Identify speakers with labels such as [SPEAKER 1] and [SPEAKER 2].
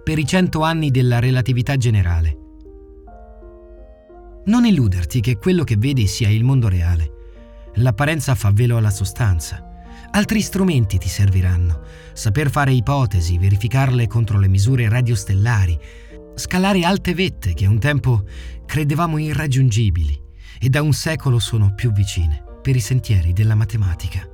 [SPEAKER 1] per i 100 anni della relatività generale. Non illuderti che quello che vedi sia il mondo reale. L'apparenza fa velo alla sostanza. Altri strumenti ti serviranno. Saper fare ipotesi, verificarle contro le misure radiostellari, scalare alte vette che un tempo credevamo irraggiungibili e da un secolo sono più vicine per i sentieri della matematica.